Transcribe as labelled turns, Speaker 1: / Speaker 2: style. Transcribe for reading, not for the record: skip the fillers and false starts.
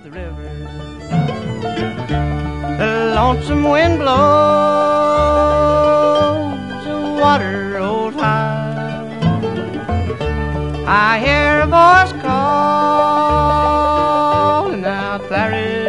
Speaker 1: of the river. The lonesome wind blows, the water rolls high. I hear a voice calling out, there is